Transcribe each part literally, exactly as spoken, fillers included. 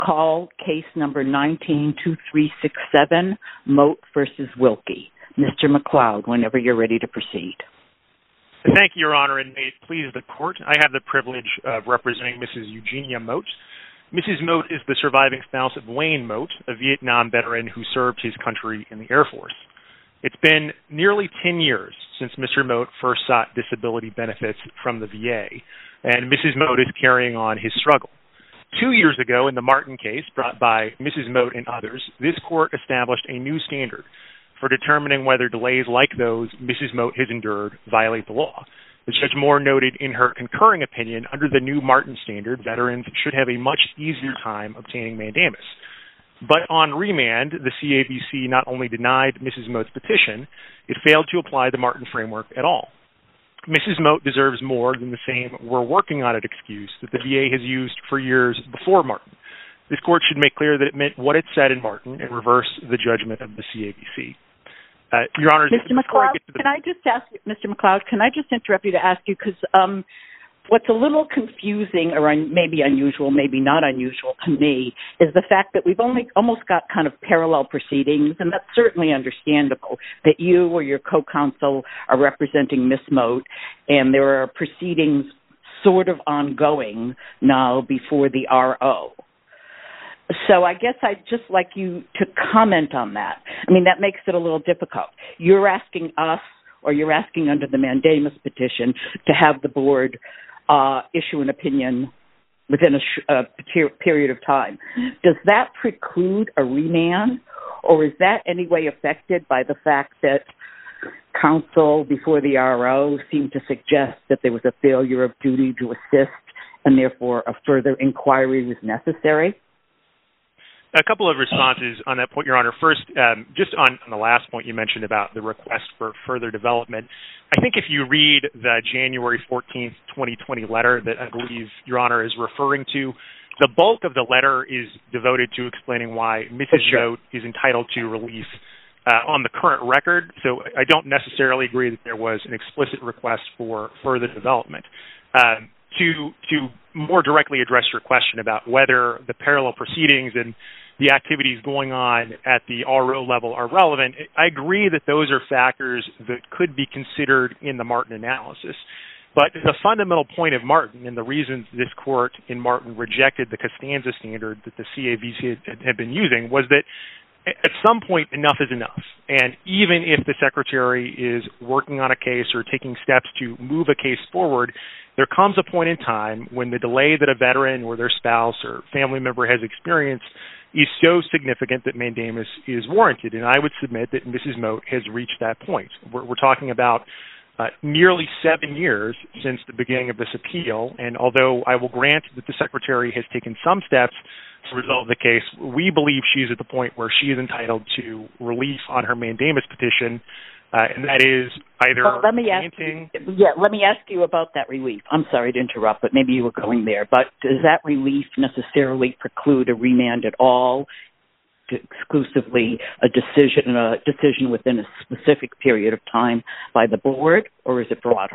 Call case number nineteen two three six seven, Moat versus Wilkie. Mister McLeod, whenever you're ready to proceed. Thank you, Your Honor, and may it please the Court, I have the privilege of representing Missus Eugenia Moat. Missus Moat is the surviving spouse of Wayne Moat, a Vietnam veteran who served his country in the Air Force. It's been nearly ten years since Mister Moat first sought disability benefits from the V A, and Missus Moat is carrying on his struggle. Two years ago, in the Martin case brought by Missus Moat and others, this court established a new standard for determining whether delays like those Missus Moat has endured violate the law. As Judge Moore noted in her concurring opinion, under the new Martin standard, veterans should have a much easier time obtaining mandamus. But on remand, the C A B C not only denied Missus Moat's petition, it failed to apply the Martin framework at all. Missus Moat deserves more than the same "we're working on it" excuse that the V A has used for years before Martin. This court should make clear that it meant what it said in Martin and reverse the judgment of the C A B C. Uh, Your Honor, Mister McLeod, I the... can I just ask, Mister McLeod, can I just interrupt you to ask you, because um, what's a little confusing or un- maybe unusual, maybe not unusual to me, is the fact that we've only almost got kind of parallel proceedings, and that's certainly understandable, that you or your co-counsel are representing Miss Moat, and there are proceedings sort of ongoing now before the R O. So I guess I'd just like you to comment on that. I mean, that makes it a little difficult. You're asking us, or you're asking under the mandamus petition, to have the board uh, issue an opinion within a, sh- a period of time. Does that preclude a remand, or is that any way affected by the fact that counsel before the R O seemed to suggest that there was a failure of duty to assist, and therefore a further inquiry was necessary? A couple of responses on that point, Your Honor. First, um, just on, on the last point you mentioned about the request for further development, I think if you read the January fourteenth, twenty twenty letter that I believe Your Honor is referring to, the bulk of the letter is devoted to explaining why Missus Moat is entitled to relief uh, on the current record. So I don't necessarily agree that there was an explicit request for further development. Um, to to more directly address your question about whether the parallel proceedings and the activities going on at the R O level are relevant, I agree that those are factors that could be considered in the Martin analysis. But the fundamental point of Martin, and the reason this court in Martin rejected the Costanza standard that the C A B C had, had been using, was that at some point, enough is enough. And even if the secretary is working on a case or taking steps to move a case forward, there comes a point in time when the delay that a veteran or their spouse or family member has experienced is so significant that mandamus is warranted. And I would submit that Missus Moat has reached that point. We're, we're talking about uh, nearly seven years since the beginning of this appeal. And although I will grant that the secretary has taken some steps to resolve the case, we believe she's at the point where she is entitled to relief on her mandamus petition, uh, and that is either well, let me granting... Ask you, yeah, let me ask you about that relief. I'm sorry to interrupt, but maybe you were going there. But does that relief necessarily preclude a remand at all, exclusively a decision, a decision within a specific period of time by the board, or is it broader?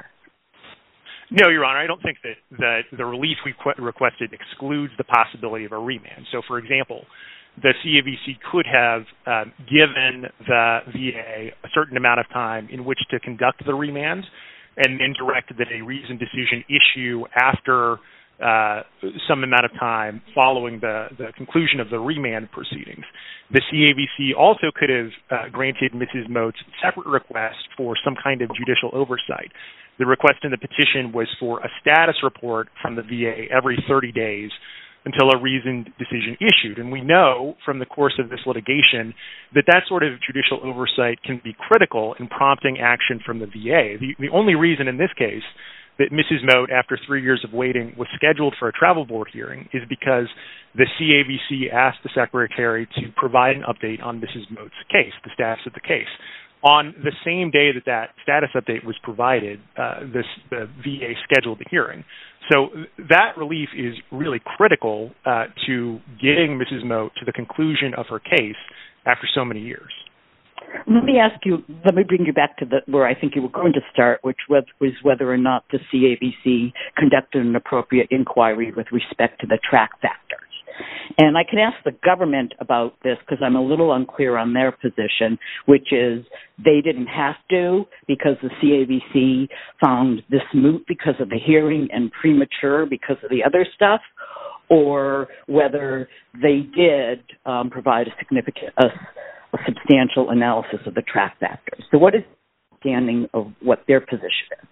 No, Your Honor, I don't think that, that the relief we qu- requested excludes the possibility of a remand. So, for example, the C A B C could have um, given the V A a certain amount of time in which to conduct the remand and then directed that a reasoned decision issue after uh, some amount of time following the, the conclusion of the remand proceedings. The C A B C also could have uh, granted Missus Moat's separate request for some kind of judicial oversight. The request in the petition was for a status report from the V A every thirty days until a reasoned decision issued. And we know from the course of this litigation that that sort of judicial oversight can be critical in prompting action from the V A. The, the only reason in this case that Missus Moat, after three years of waiting, was scheduled for a travel board hearing is because the C A B C asked the secretary to provide an update on Missus Moat's case, the status of the case. On the same day that that status update was provided, uh, this, the V A scheduled the hearing. So that relief is really critical uh, to getting Missus Moat to the conclusion of her case after so many years. Let me ask you, let me bring you back to the, where I think you were going to start, which was, was whether or not the C A B C conducted an appropriate inquiry with respect to the track factors. And I can ask the government about this because I'm a little unclear on their position, which is they didn't have to because the C A B C found this moot because of the hearing and premature because of the other stuff, or whether they did um, provide a significant, a, a substantial analysis of the track factors. So what is the understanding of what their position is?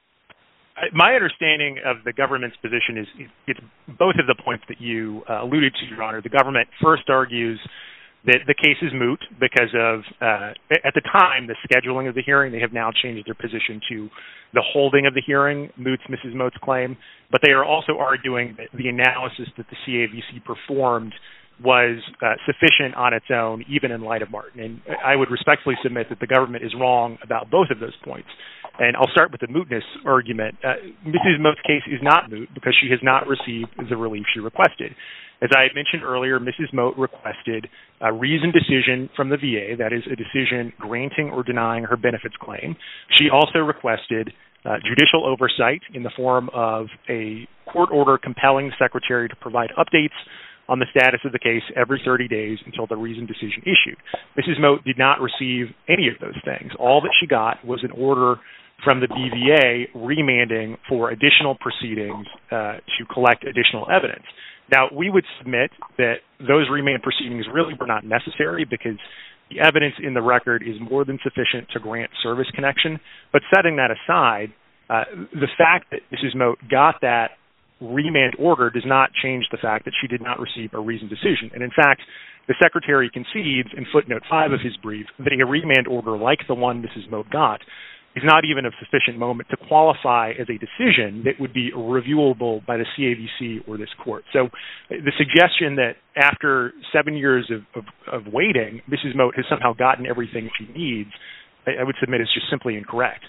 My understanding of the government's position is it's both of the points that you uh, alluded to, Your Honor. The government first argues that the case is moot because of, uh, at the time, the scheduling of the hearing. They have now changed their position to the holding of the hearing moots Missus Moat's claim. But they are also arguing that the analysis that the C A B C performed was uh, sufficient on its own, even in light of Martin. And I would respectfully submit that the government is wrong about both of those points. And I'll start with the mootness argument. Uh, Missus Moat's case is not moot because she has not received the relief she requested. As I had mentioned earlier, Missus Moat requested a reasoned decision from the V A, that is a decision granting or denying her benefits claim. She also requested uh, judicial oversight in the form of a court order compelling the Secretary to provide updates on the status of the case every thirty days until the reasoned decision issued. Missus Moat did not receive any of those things. All that she got was an order from the B V A remanding for additional proceedings uh, to collect additional evidence. Now, we would submit that those remand proceedings really were not necessary because the evidence in the record is more than sufficient to grant service connection. But setting that aside, uh, the fact that Missus Moat got that remand order does not change the fact that she did not receive a reasoned decision. And in fact, the Secretary concedes in footnote five of his brief that a remand order like the one Missus Moat got is not even of sufficient moment to qualify as a decision that would be reviewable by the C A B C or this court. So the suggestion that after seven years of, of, of waiting, Missus Moat has somehow gotten everything she needs, I, I would submit is just simply incorrect.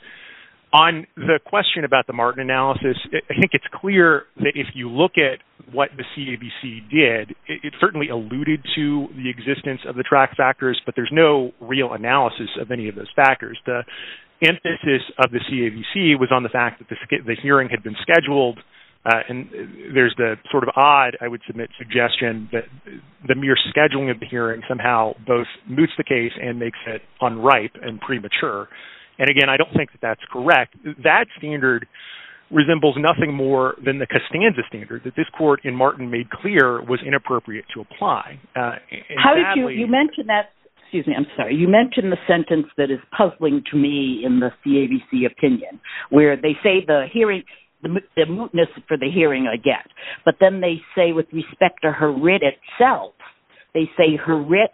On the question about the Martin analysis, I think it's clear that if you look at what the C A B C did, it, it certainly alluded to the existence of the track factors, but there's no real analysis of any of those factors. The emphasis of the C A B C was on the fact that the, the hearing had been scheduled, uh, and there's the sort of odd, I would submit, suggestion that the mere scheduling of the hearing somehow both moots the case and makes it unripe and premature. And again, I don't think that that's correct. That standard resembles nothing more than the Costanza standard that this court in Martin made clear was inappropriate to apply. Uh, How did you, you mention that, excuse me, I'm sorry, you mentioned the sentence that is puzzling to me in the C A B C opinion, where they say the hearing, the, the mootness for the hearing I get, but then they say with respect to her writ itself, they say her writ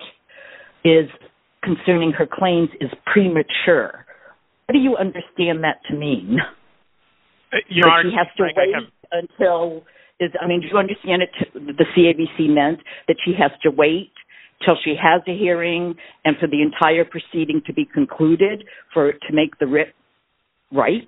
is concerning her claims is premature. What do you understand that to mean? Uh, Your Honor, she has to I, wait I have... until, is, I mean, do you understand it to, the C A B C meant that she has to wait till she has a hearing and for the entire proceeding to be concluded for to make the writ ripe?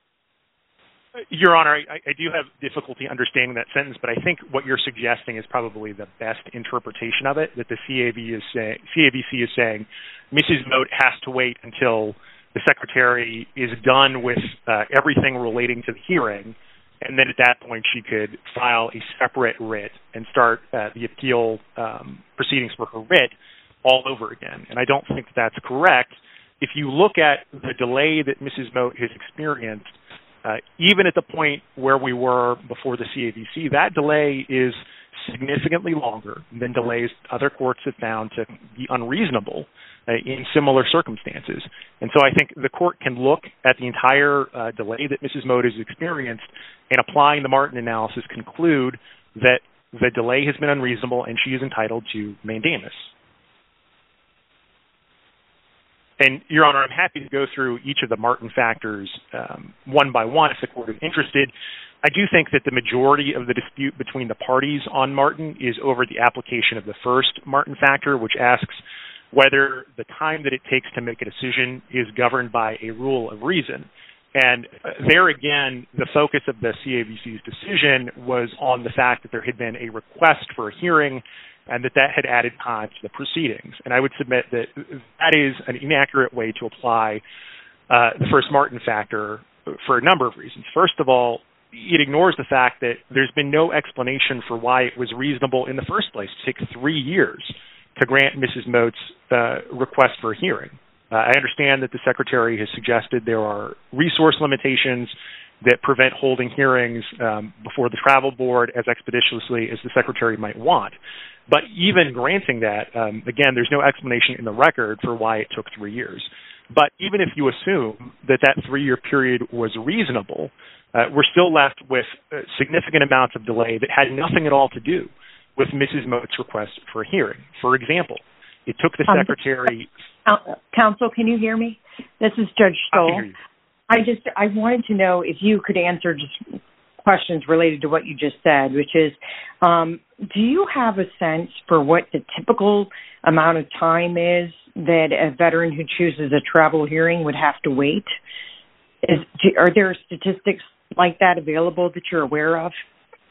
Your Honor, I, I do have difficulty understanding that sentence, but I think what you're suggesting is probably the best interpretation of it, that the C A B is say, C A B C is saying Missus Moat has to wait until the Secretary is done with uh, everything relating to the hearing, and then at that point she could file a separate writ and start uh, the appeal um, proceedings for her writ all over again. And I don't think that's correct. If you look at the delay that Missus Moat has experienced, uh, even at the point where we were before the C A B C, that delay is significantly longer than delays other courts have found to be unreasonable uh, in similar circumstances. And so I think the court can look at the entire uh, delay that Missus Moat has experienced and applying the Martin analysis conclude that the delay has been unreasonable and she is entitled to mandamus. And, Your Honor, I'm happy to go through each of the Martin factors um, one by one if the court is interested. I do think that the majority of the dispute between the parties on Martin is over the application of the first Martin factor, which asks whether the time that it takes to make a decision is governed by a rule of reason. And there again, the focus of the C A B C's decision was on the fact that there had been a request for a hearing and that that had added time to the proceedings. And I would submit that that is an inaccurate way to apply uh, the first Martin factor for a number of reasons. First of all, it ignores the fact that there's been no explanation for why it was reasonable in the first place to take three years to grant Missus Moat's uh, request for a hearing. Uh, I understand that the Secretary has suggested there are resource limitations that prevent holding hearings um, before the travel board as expeditiously as the Secretary might want. But even granting that, um, again, there's no explanation in the record for why it took three years. But even if you assume that that three-year period was reasonable, uh, we're still left with uh, significant amounts of delay that had nothing at all to do with Missus Moat's request for a hearing. For example, it took the Secretary... Um, Counsel, can you hear me? This is Judge Stoll. I just, I wanted to know if you could answer just questions related to what you just said, which is, um, do you have a sense for what the typical amount of time is that a veteran who chooses a travel hearing would have to wait? Is, are there statistics like that available that you're aware of?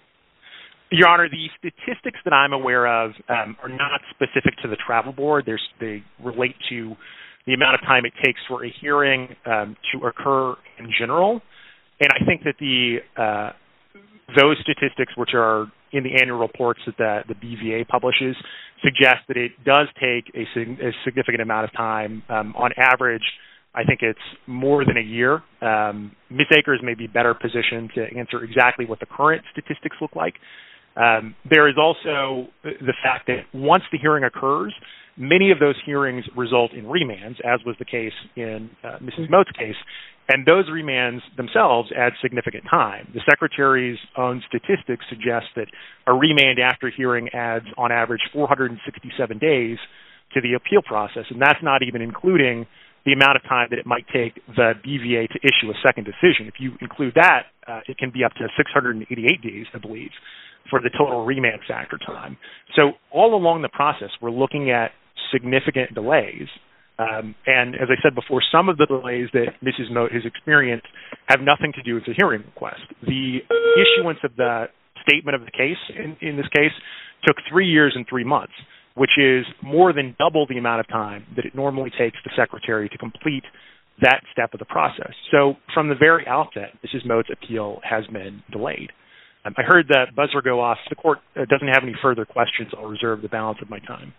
Your Honor, the statistics that I'm aware of um, are not specific to the travel board. There's, they relate to the amount of time it takes for a hearing um, to occur in general. And I think that the uh, those statistics, which are in the annual reports that the, the B V A publishes, suggest that it does take a, a significant amount of time. Um, on average, I think it's more than a year. Um, Miz Akers may be better positioned to answer exactly what the current statistics look like. Um, there is also the fact that once the hearing occurs, many of those hearings result in remands, as was the case in uh, Missus Moat's case, and those remands themselves add significant time. The Secretary's own statistics suggest that a remand after hearing adds, on average, four hundred sixty-seven days to the appeal process, and that's not even including the amount of time that it might take the B V A to issue a second decision. If you include that, uh, it can be up to six hundred eighty-eight days, I believe, for the total remand factor time. So all along the process, we're looking at significant delays. Um, and as I said before, some of the delays that Missus Moat has experienced have nothing to do with the hearing request. The issuance of the statement of the case, in, in this case, took three years and three months, which is more than double the amount of time that it normally takes the Secretary to complete that step of the process. So from the very outset, Missus Moat's appeal has been delayed. Um, I heard that buzzer go off. The court uh, doesn't have any further questions. I'll reserve the balance of my time.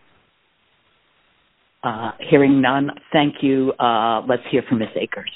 Uh, hearing none, thank you. Uh, let's hear from Miz Akers.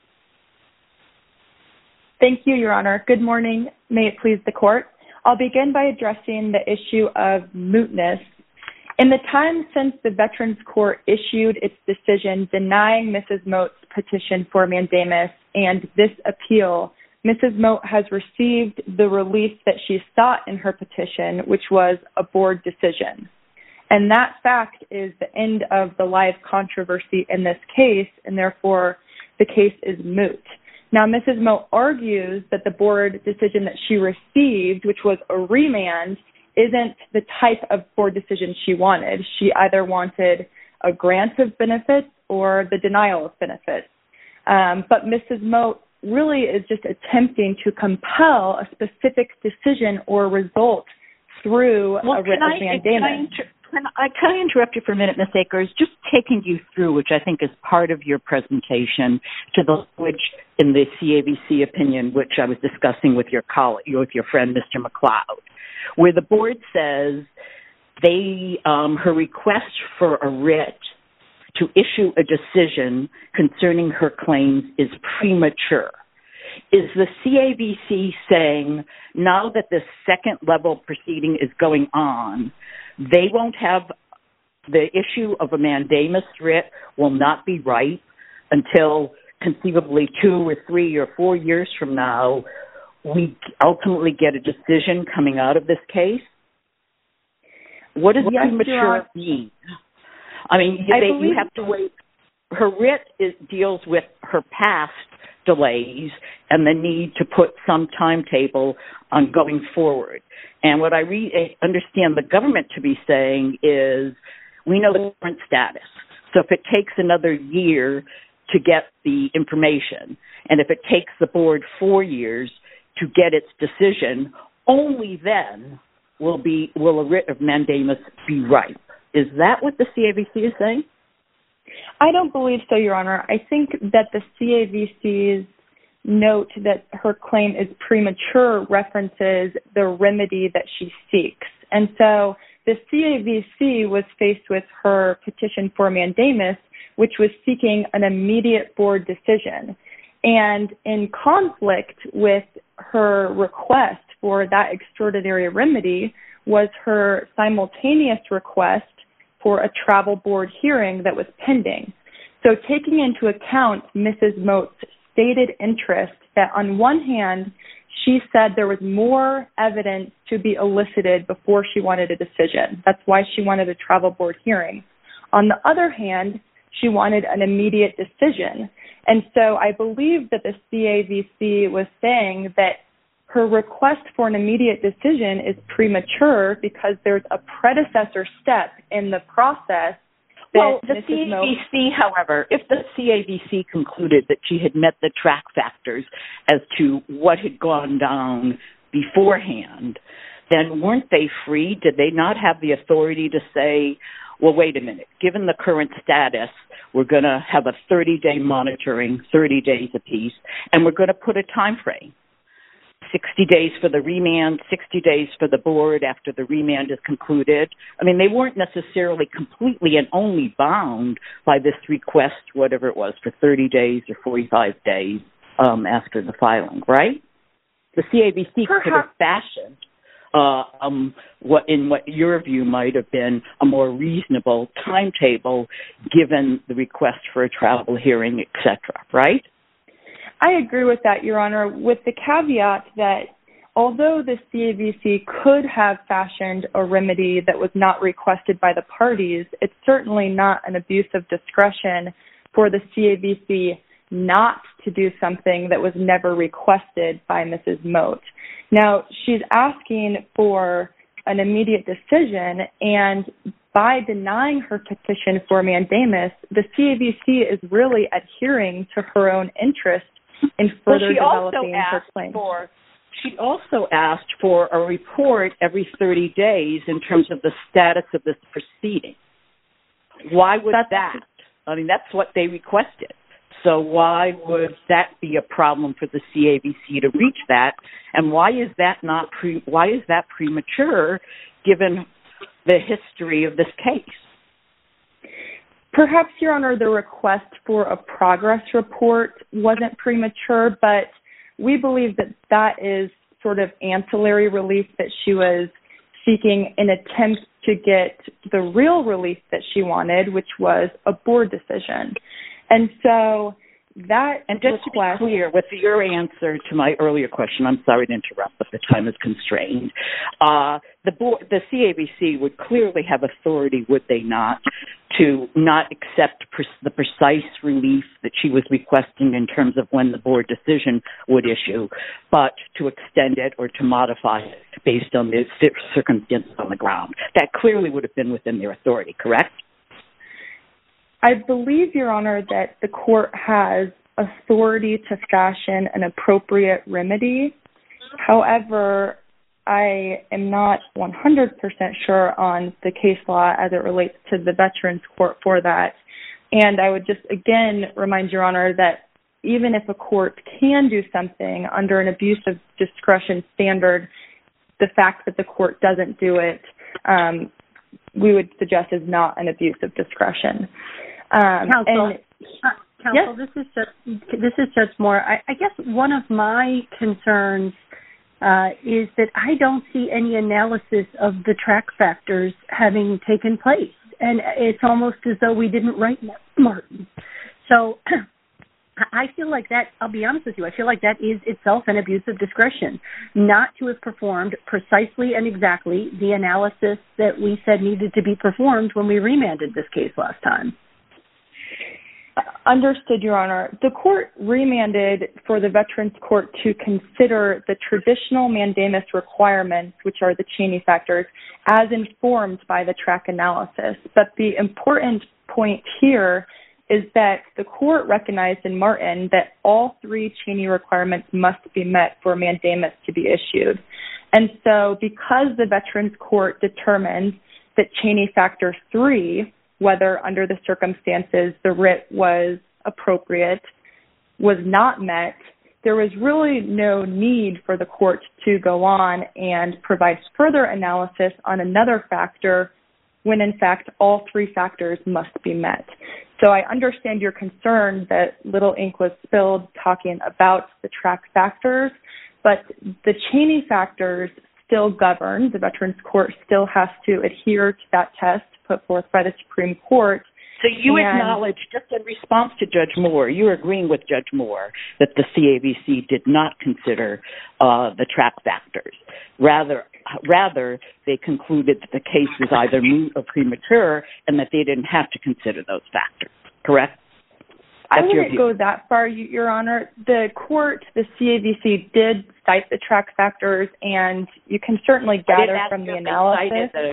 Thank you, Your Honor. Good morning. May it please the court. I'll begin by addressing the issue of mootness. In the time since the Veterans Court issued its decision denying Missus Moat's petition for mandamus and this appeal, Missus Moat has received the relief that she sought in her petition, which was a board decision. And that fact is the end of the live controversy in this case, and therefore the case is moot. Now, Missus Moat argues that the board decision that she received, which was a remand, isn't the type of board decision she wanted. She either wanted a grant of benefits or the denial of benefits. Um, but Missus Moat really is just attempting to compel a specific decision or result through well, a writ I, of mandamus. Can I, inter- can, I, can I interrupt you for a minute, Miz Akers? Just taking you through, which I think is part of your presentation, to the language in the C A V C opinion, which I was discussing with your colleague, with your friend, Mister McLeod, where the board says they um, her request for a writ to issue a decision concerning her claims is premature. Is the C A V C saying now that the second level proceeding is going on, they won't have the issue of a mandamus writ will not be ripe until conceivably two or three or four years from now we ultimately get a decision coming out of this case? What does yes, premature mean? I mean, I they, believe- you have to wait. Her writ is, deals with her past delays and the need to put some timetable on going forward. And what I re- understand the government to be saying is we know the current status. So if it takes another year to get the information, and if it takes the board four years to get its decision, only then will be will a writ of mandamus be ripe. Is that what the C A V C is saying? I don't believe so, Your Honor. I think that the C A V C's note that her claim is premature references the remedy that she seeks. And so the C A V C was faced with her petition for mandamus, which was seeking an immediate board decision. And in conflict with her request for that extraordinary remedy was her simultaneous request for a travel board hearing that was pending. So taking into account Missus Moat's stated interest that on one hand, she said there was more evidence to be elicited before she wanted a decision. That's why she wanted a travel board hearing. On the other hand, she wanted an immediate decision. And so I believe that the C A V C was saying that her request for an immediate decision is premature because there's a predecessor step in the process. Well, the C A V C, however, if the C A V C concluded that she had met the track factors as to what had gone down beforehand, then weren't they free? Did they not have the authority to say, well, wait a minute, given the current status, we're going to have a thirty-day monitoring, thirty days apiece, and we're going to put a time frame. sixty days for the remand, sixty days for the board after the remand is concluded. I mean, they weren't necessarily completely and only bound by this request, whatever it was, for thirty days or forty-five days um, after the filing, right? The C A V C could have fashioned uh, um, what, in what your view might have been a more reasonable timetable given the request for a travel hearing, et cetera, right? I agree with that, Your Honor, with the caveat that although the C A V C could have fashioned a remedy that was not requested by the parties, it's certainly not an abuse of discretion for the C A V C not to do something that was never requested by Missus Moat. Now, she's asking for an immediate decision, and by denying her petition for mandamus, the C A V C is really adhering to her own interest in further well, developing her claim. For, she also asked for a report every thirty days in terms of the status of this proceeding. Why would that's, that? I mean, that's what they requested. So why would that be a problem for the C A V C to reach that? And why is that not pre, why is that premature given the history of this case? Perhaps, Your Honor, the request for a progress report wasn't premature, but we believe that that is sort of ancillary relief that she was seeking in attempt to get the real relief that she wanted, which was a board decision. And so that And just request, to be clear, with your answer to my earlier question, I'm sorry to interrupt, but the time is constrained. Uh, the board, the C A V C would clearly have authority, would they not, to not accept pre- the precise relief that she was requesting in terms of when the board decision would issue, but to extend it or to modify it based on the circumstances on the ground. That clearly would have been within their authority, correct? I believe, Your Honor, that the court has authority to fashion an appropriate remedy. However, I am not one hundred percent sure on the case law as it relates to the Veterans Court for that. And I would just, again, remind Your Honor that even if a court can do something under an abuse of discretion standard, the fact that the court doesn't do it, um, we would suggest is not an abuse of discretion. Um, Counsel, and, uh, Counsel yes? this is just, this is Judge Moore. I, I guess one of my concerns uh, is that I don't see any analysis of the track factors having taken place, and it's almost as though we didn't write Martin. So I feel like that, I'll be honest with you, I feel like that is itself an abuse of discretion, not to have performed precisely and exactly the analysis that we said needed to be performed when we remanded this case last time. Understood, Your Honor. The court remanded for the Veterans Court to consider the traditional mandamus requirements, which are the Cheney factors, as informed by the track analysis. But the important point here is that the court recognized in Martin that all three Cheney requirements must be met for mandamus to be issued. And so because the Veterans Court determined that Cheney factor three, whether under the circumstances the writ was appropriate, was not met, there was really no need for the court to go on and provide further analysis on another factor when, in fact, all three factors must be met. So I understand your concern that little ink was spilled talking about the track factors, but the Cheney factors still govern. The Veterans Court still has to adhere to that test put forth by the Supreme Court. So you and, acknowledge, just in response to Judge Moore, you're agreeing with Judge Moore that the C A V C did not consider uh, the track factors. Rather, rather, they concluded that the case was either moot or premature and that they didn't have to consider those factors, correct? I wouldn't go that far, Your Honor. The court, the C A V C, did cite the track factors, and you can certainly gather from the analysis. The...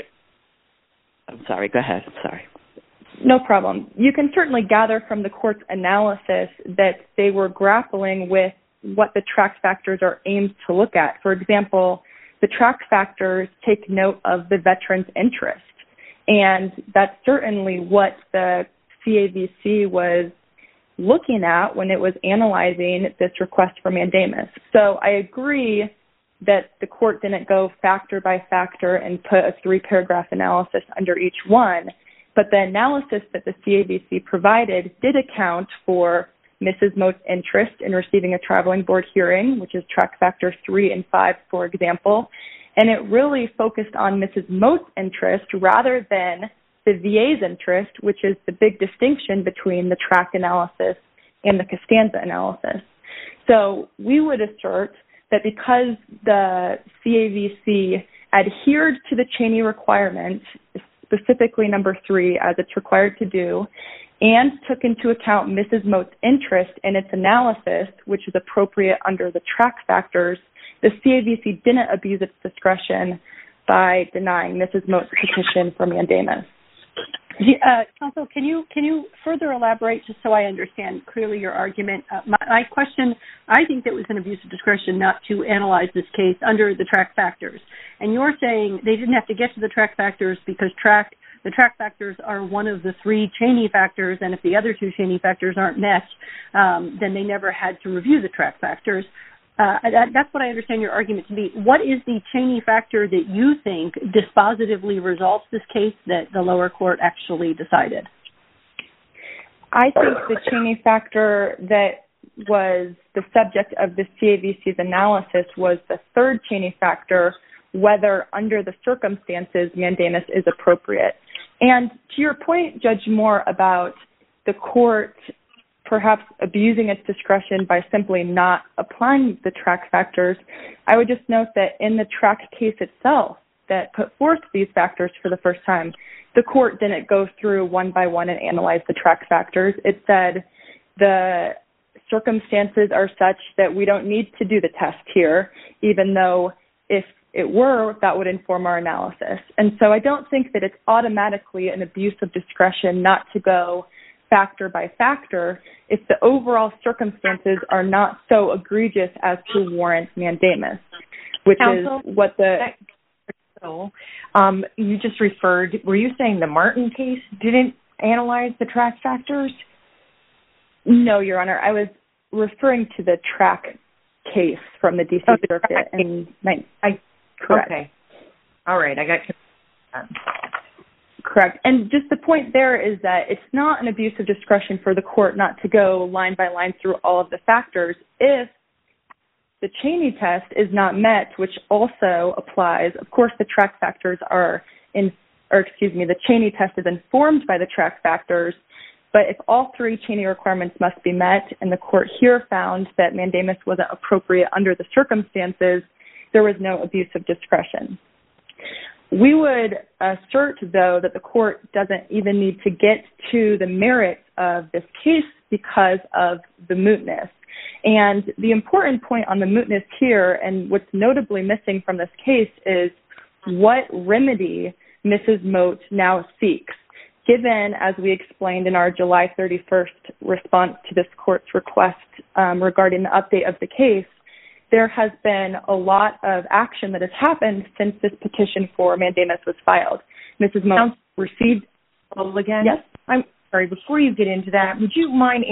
I'm sorry, go ahead. I'm sorry. No problem. You can certainly gather from the court's analysis that they were grappling with what the track factors are aimed to look at. For example, the track factors take note of the veteran's interest, and that's certainly what the C A V C was looking at when it was analyzing this request for mandamus. So I agree that the court didn't go factor by factor and put a three-paragraph analysis under each one, but the analysis that the C A V C provided did account for Missus Mote's interest in receiving a traveling board hearing, which is track factor three and five, for example, and it really focused on Missus Mote's interest rather than the V A's interest, which is the big distinction between the track analysis and the Costanza analysis. So we would assert that because the C A V C adhered to the Cheney requirement, specifically number three, as it's required to do, and took into account Missus Mote's interest in its analysis, which is appropriate under the track factors, the C A V C didn't abuse its discretion by denying Missus Mote's petition for mandamus. Uh, counsel, can you can you further elaborate just so I understand clearly your argument? Uh, my, my question, I think that was an abuse of discretion not to analyze this case under the track factors. And you're saying they didn't have to get to the track factors because track the track factors are one of the three Cheney factors, and if the other two Cheney factors aren't met, um, then they never had to review the track factors. Uh, that, that's what I understand your argument to be. What is the Cheney factor that you think dispositively resolves this case that the lower court actually decided? I think the Cheney factor that was the subject of the C A V C's analysis was the third Cheney factor, whether under the circumstances mandamus is appropriate. And to your point, Judge Moore, about the court perhaps abusing its discretion by simply not applying the track factors, I would just note that in the track case itself that put forth these factors for the first time, the court didn't go through one by one and analyze the track factors. It said the circumstances are such that we don't need to do the test here, even though if it were, that would inform our analysis. And so I don't think that it's automatically an abuse of discretion not to go factor by factor if the overall circumstances are not so egregious as to warrant mandamus, which Counsel, is what the... Um, you just referred, were you saying the Martin case didn't analyze the track factors? No, Your Honor. I was referring to the track case from the D C oh, Circuit. And I, correct. Okay. All right. I got Correct. And just the point there is that it's not an abuse of discretion for the court not to go line by line through all of the factors if the Cheney test is not met, which also applies. Of course, the track factors are in, or excuse me, the Cheney test is informed by the track factors. But if all three Cheney requirements must be met, and the court here found that mandamus wasn't appropriate under the circumstances, there was no abuse of discretion. We would assert, though, that the court doesn't even need to get to the merits of this case because of the mootness. And the important point on the mootness here, and what's notably missing from this case, is what remedy Missus Mote now seeks, given, as we explained in our July thirty-first response to this court's request um, regarding the update of the case. There has been a lot of action that has happened since this petition for mandamus was filed. Missus Mote received... Again? Yes? I'm sorry, before you get into that, would you mind answering the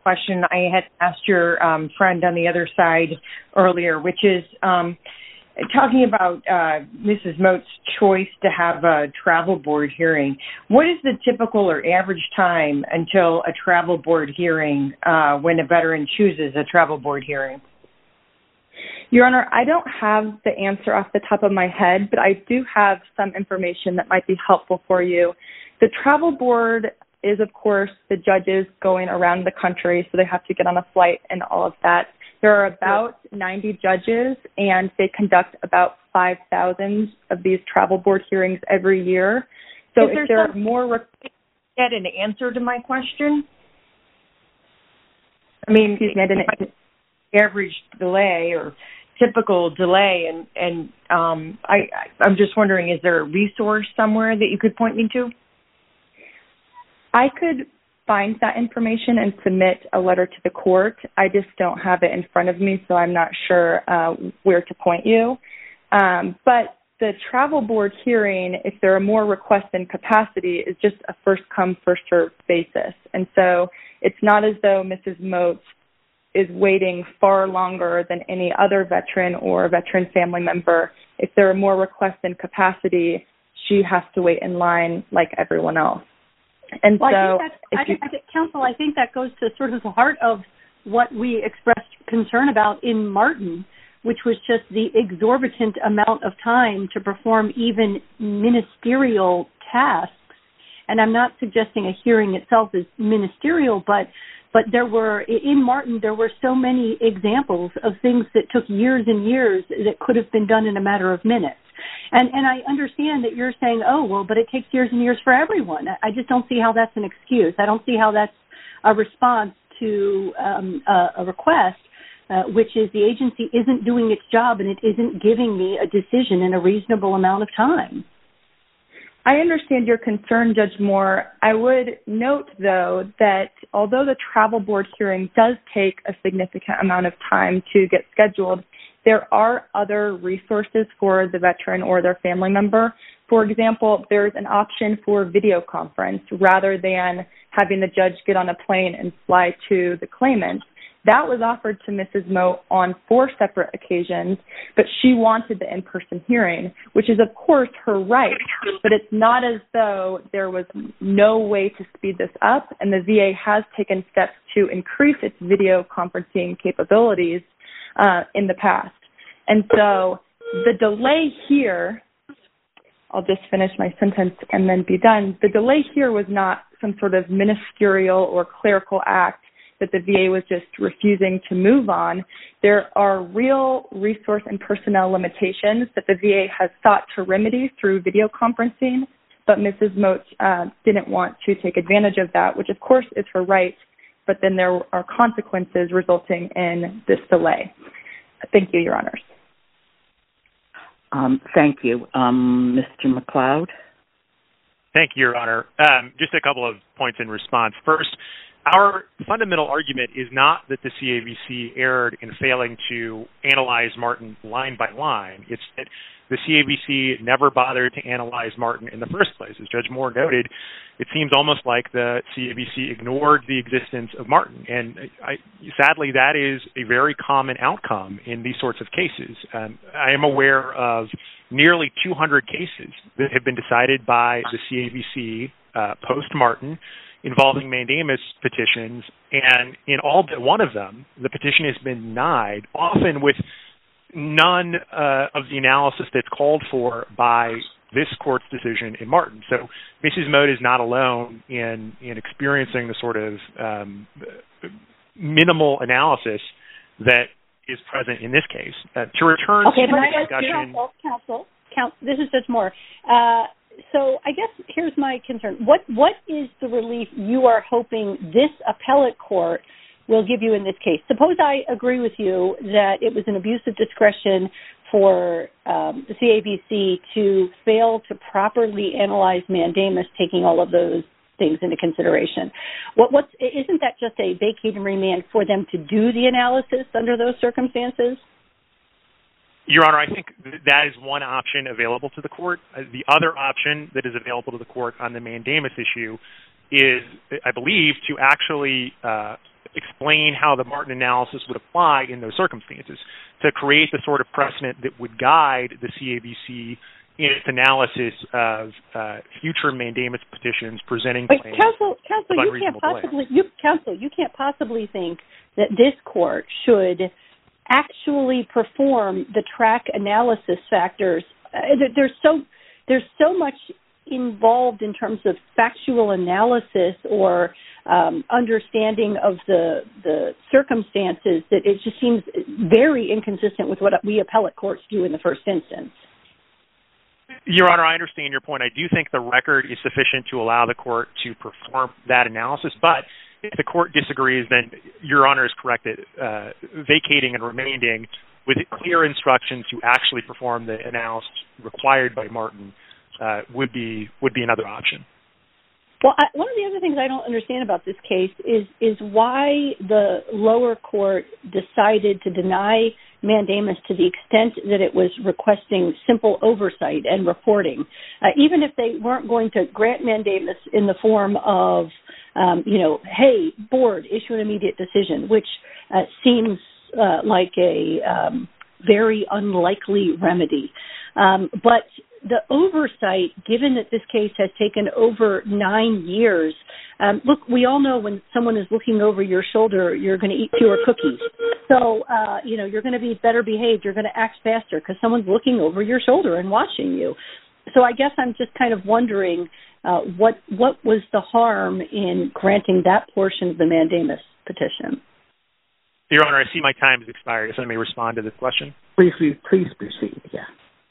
question I had asked your um, friend on the other side earlier, which is um, talking about uh, Missus Moat's choice to have a travel board hearing. What is the typical or average time until a travel board hearing uh, when a veteran chooses a travel board hearing? Your Honor, I don't have the answer off the top of my head, but I do have some information that might be helpful for you. The travel board is, of course, the judges going around the country, so they have to get on a flight and all of that. There are about ninety judges, and they conduct about five thousand of these travel board hearings every year. So is if there, there some, are more... Re- get an answer to my question? I mean, Excuse me, I didn't... average delay or typical delay, and, and um, I, I'm just wondering, is there a resource somewhere that you could point me to? I could find that information and submit a letter to the court. I just don't have it in front of me, so I'm not sure uh, where to point you. Um, but the travel board hearing, if there are more requests than capacity, is just a first-come, first-served basis. And so it's not as though Missus Moat is waiting far longer than any other veteran or veteran family member. If there are more requests than capacity, she has to wait in line like everyone else. And well, so, I think that's, I think, you, I think, counsel, I think that goes to sort of the heart of what we expressed concern about in Martin, which was just the exorbitant amount of time to perform even ministerial tasks. And I'm not suggesting a hearing itself is ministerial, but but there were, in Martin, there were so many examples of things that took years and years that could have been done in a matter of minutes. And and I understand that you're saying, oh, well, but it takes years and years for everyone. I just don't see how that's an excuse. I don't see how that's a response to um, a, a request, uh, which is the agency isn't doing its job and it isn't giving me a decision in a reasonable amount of time. I understand your concern, Judge Moore. I would note, though, that although the travel board hearing does take a significant amount of time to get scheduled, there are other resources for the veteran or their family member. For example, there's an option for video conference rather than having the judge get on a plane and fly to the claimant. That was offered to Missus Moat on four separate occasions, but she wanted the in-person hearing, which is, of course, her right. But it's not as though there was no way to speed this up, and the V A has taken steps to increase its video conferencing capabilities uh, in the past. And so the delay here, I'll just finish my sentence and then be done. The delay here was not some sort of ministerial or clerical act that the V A was just refusing to move on. There are real resource and personnel limitations that the V A has sought to remedy through video conferencing, but Missus Moat uh, didn't want to take advantage of that, which of course is her right, but then there are consequences resulting in this delay. Thank you, Your Honors. Um, thank you. Um, Mister McLeod? Thank you, Your Honor. Um, just a couple of points in response. First, our fundamental argument is not that the C A V C erred in failing to analyze Martin line by line. It's that the C A V C never bothered to analyze Martin in the first place. As Judge Moore noted, it seems almost like the C A V C ignored the existence of Martin. And I, sadly, that is a very common outcome in these sorts of cases. Um, I am aware of nearly two hundred cases that have been decided by the C A V C uh, post-Martin involving mandamus petitions, and in all but one of them, the petition has been denied, often with none uh, of the analysis that's called for by this court's decision in Martin. So Missus Moat is not alone in, in experiencing the sort of um, minimal analysis that is present in this case. Uh, to return okay, to the I discussion... Counsel, counsel, counsel, this is Judge Moore. Uh, So I guess here's my concern. What What is the relief you are hoping this appellate court will give you in this case? Suppose I agree with you that it was an abuse of discretion for um, the C A V C to fail to properly analyze mandamus, taking all of those things into consideration. What what's, isn't that just a vacate and remand for them to do the analysis under those circumstances? Your Honor, I think that is one option available to the court. The other option that is available to the court on the mandamus issue is, I believe, to actually uh, explain how the Martin analysis would apply in those circumstances to create the sort of precedent that would guide the C A V C in its analysis of uh, future mandamus petitions presenting Wait, claims counsel, counsel, of you can't possibly, delay. you, counsel, you can't possibly think that this court should actually perform the track analysis factors. Uh, there's so there's so much involved in terms of factual analysis or um, understanding of the the circumstances that it just seems very inconsistent with what we appellate courts do in the first instance. Your Honor, I understand your point. I do think the record is sufficient to allow the court to perform that analysis, but if the court disagrees, then Your Honor is correct that uh, vacating and remanding with clear instructions to actually perform the analysis required by Martin uh, would be would be another option. Well, I, one of the other things I don't understand about this case is is why the lower court decided to deny mandamus to the extent that it was requesting simple oversight and reporting. Uh, even if they weren't going to grant mandamus in the form of, um, you know, hey, board, issue an immediate decision, which uh, seems uh, like a um, very unlikely remedy. Um, but the oversight, given that this case has taken over nine years, um, look, we all know when someone is looking over your shoulder, you're going to eat fewer cookies. So, uh, you know, you're going to be better behaved. You're going to act faster because someone's looking over your shoulder and watching you. So I guess I'm just kind of wondering uh, what what was the harm in granting that portion of the mandamus petition? Your Honor, I see my time has expired. If I may respond to this question. Please, please proceed, yeah.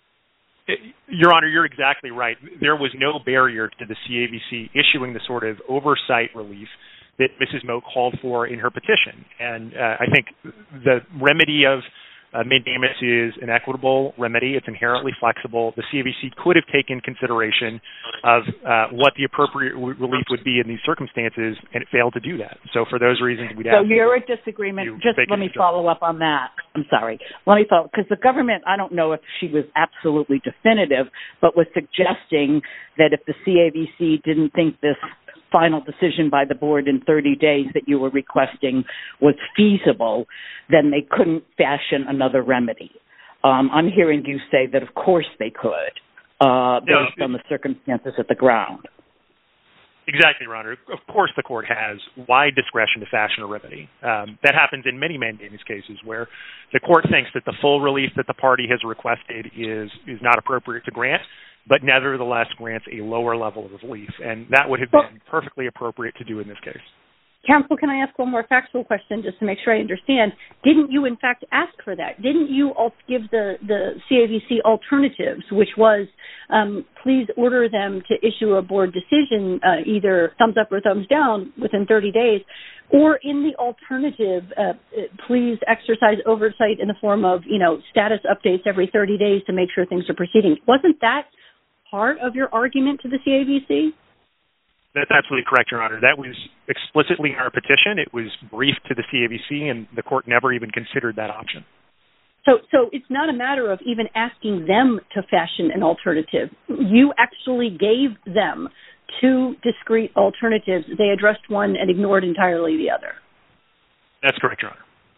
Your Honor, you're exactly right. There was no barrier to the C A V C issuing the sort of oversight relief that Missus Moe called for in her petition. And uh, I think the remedy of uh, mandamus is an equitable remedy. It's inherently flexible. The C A V C could have taken consideration of uh, what the appropriate w- relief would be in these circumstances, and it failed to do that. So for those reasons, we'd so ask you're at disagreement. you Just let me follow up on that. I'm sorry. Let me follow, because the government, I don't know if she was absolutely definitive, but was suggesting that if the C A V C didn't think this final decision by the board in thirty days that you were requesting was feasible, then they couldn't fashion another remedy. Um, I'm hearing you say that of course they could, uh, based no, on the circumstances at the ground. Exactly, Your Honor. Of course the court has wide discretion to fashion a remedy. Um, that happens in many mandamus cases where the court thinks that the full relief that the party has requested is is not appropriate to grant, but nevertheless grants a lower level of relief. And that would have been perfectly appropriate to do in this case. Counsel, can I ask one more factual question just to make sure I understand? Didn't you, in fact, ask for that? Didn't you give the, the C A V C alternatives, which was um, please order them to issue a board decision, uh, either thumbs up or thumbs down within thirty days, or in the alternative, uh, please exercise oversight in the form of, you know, status updates every thirty days to make sure things are proceeding? Wasn't that part of your argument to the C A V C? That's absolutely correct, Your Honor. That was explicitly in our petition. It was briefed to the C A V C, and the court never even considered that option. So so it's not a matter of even asking them to fashion an alternative. You actually gave them two discrete alternatives. They addressed one and ignored entirely the other. That's correct, Your Honor.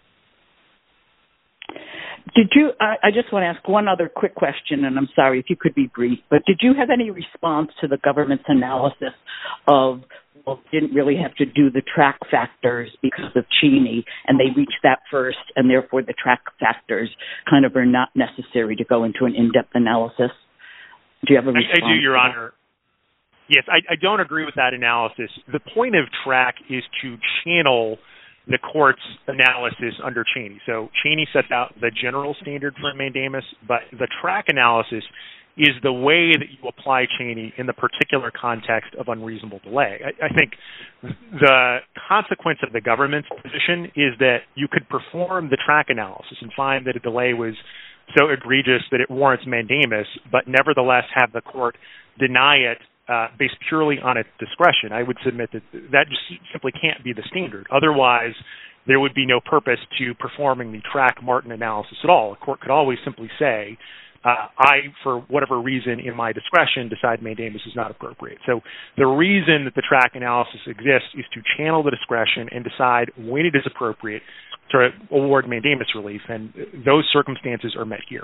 Did you, I, I just want to ask one other quick question, and I'm sorry if you could be brief, but did you have any response to the government's analysis of, well, didn't really have to do the track factors because of Cheney, and they reached that first, and therefore the track factors kind of are not necessary to go into an in-depth analysis? Do you have a response? I, I do, Your Honor. Yes, I, I don't agree with that analysis. The point of track is to channel the court's analysis under Cheney. So Cheney sets out the general standard for mandamus, but the track analysis is the way that you apply Cheney in the particular context of unreasonable delay. I, I think the consequence of the government's position is that you could perform the track analysis and find that a delay was so egregious that it warrants mandamus, but nevertheless have the court deny it Uh, based purely on its discretion. I would submit that that just simply can't be the standard. Otherwise, there would be no purpose to performing the track Martin analysis at all. A court could always simply say, uh, I, for whatever reason, in my discretion, decide mandamus is not appropriate. So the reason that the track analysis exists is to channel the discretion and decide when it is appropriate to award mandamus relief, and those circumstances are met here.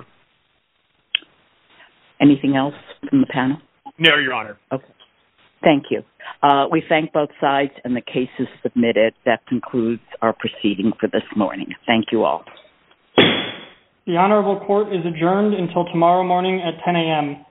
Anything else from the panel? No, Your Honor. Okay. Thank you. Uh, we thank both sides, and the case is submitted. That concludes our proceeding for this morning. Thank you all. The Honorable Court is adjourned until tomorrow morning at ten a.m.